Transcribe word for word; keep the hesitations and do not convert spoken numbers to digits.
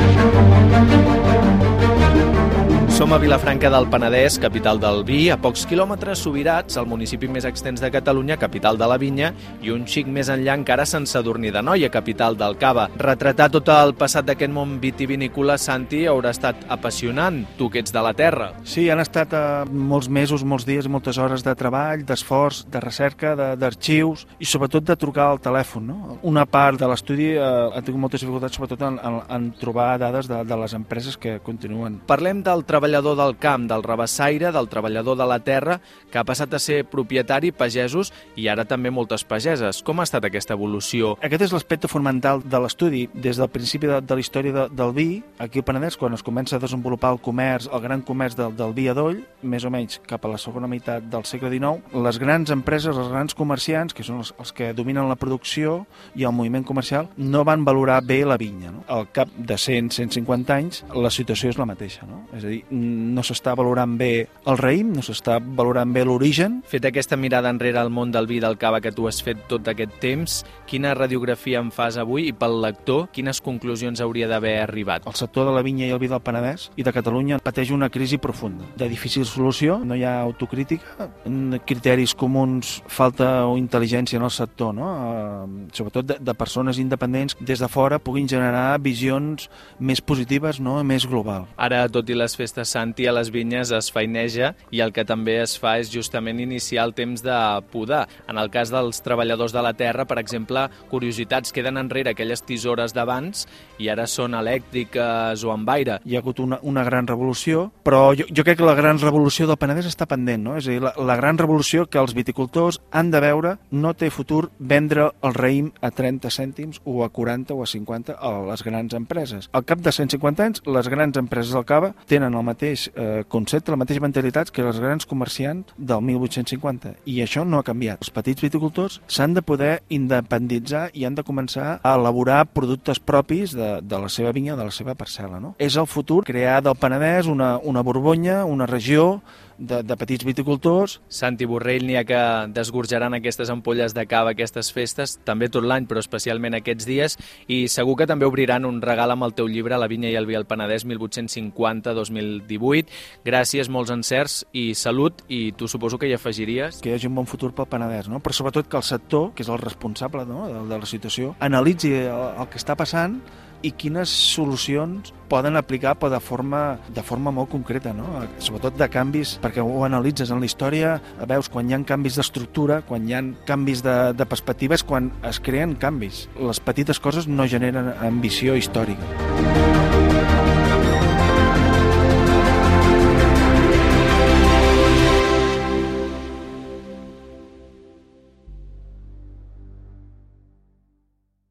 Som a Vilafranca del Penedès, capital del vi, a pocs quilòmetres Subirats, el municipi més extens de Catalunya, capital de la vinya, i un xic més enllà encara Sant Sadurní d'Anoia, capital del cava. Retratar tot el passat d'aquest món vitivinícola, Santi, haurà estat apassionant, tu que ets de la terra. Sí, han estat eh, molts mesos, molts dies, moltes hores de treball, d'esforç, de recerca, d'arxius i sobretot de trucar al telèfon. No? Una part de l'estudi eh, ha tingut moltes dificultats, sobretot en, en, en trobar dades de, de les empreses que continuen. Parlem del treball treballador del camp, del rabassaire, del treballador de la terra, que ha passat a ser propietari, pagesos i ara també moltes pageses. Com ha estat aquesta evolució? Aquest és l'aspecte fonamental de l'estudi. Des del principi de, de la història de, del vi, aquí al Penedès, quan es comença a desenvolupar el comerç, el gran comerç del, del vi a doll, més o menys cap a la segona meitat del segle dinou, les grans empreses, els grans comerciants, que són els, els que dominen la producció i el moviment comercial, no van valorar bé la vinya. No? Al cap de cent a cent cinquanta anys, la situació és la mateixa. No? És a dir, no s'està valorant bé el raïm, no s'està valorant bé l'origen. Fet aquesta mirada enrere al món del vi i del cava que tu has fet tot aquest temps, quina radiografia en fas avui i pel lector, quines conclusions hauria d'haver arribat? El sector de la vinya i el vi del Penedès i de Catalunya pateix una crisi profunda, de difícil solució, no hi ha autocrítica, criteris comuns, falta o intel·ligència en el sector, no? Eh, sobretot de, de persones independents des de fora puguin generar visions més positives, no? Més global. Ara, tot i les festes, Santi, a les vinyes es feineja i el que també es fa és justament iniciar el temps de podar. En el cas dels treballadors de la terra, per exemple, curiositats, queden enrere aquelles tisores d'abans i ara són elèctriques o amb aire. Hi ha hagut una, una gran revolució, però jo, jo crec que la gran revolució del Penedès està pendent, no? És a dir, la, la gran revolució que els viticultors han de veure, no té futur vendre el raïm a trenta cèntims o a quaranta o a cinquanta a les grans empreses. Al cap de cent cinquanta anys, les grans empreses del cava tenen el mateix eh, concepte, la mateixa mentalitat que els grans comerciants del mil vuit-cents cinquanta, i això no ha canviat. Els petits viticultors s'han de poder independitzar i han de començar a elaborar productes propis de, de la seva vinya, de la seva parcel·la. No? És el futur, crear del Penedès una, una Borgonya, una regió de, de petits viticultors. Santi Borrell, n'hi ha que desgorjaran aquestes ampolles de cava, aquestes festes, també tot l'any, però especialment aquests dies, i segur que també obriran un regal amb el teu llibre La vinya i el vi al Penedès mil vuit-cents cinquanta a dos mil divuit. Gràcies, molts encerts i salut, i tu suposo que hi afegiries? Que hi hagi un bon futur pel Penedès, no? Però sobretot que el sector, que és el responsable, no?, de, de la situació, analitzi el, el que està passant i quines solucions poden aplicar però de forma, de forma molt concreta, no? Sobretot de canvis, perquè ho analitzes en la història, veus quan hi ha canvis d'estructura, quan hi ha canvis de, de perspectives, quan es creen canvis. Les petites coses no generen ambició històrica.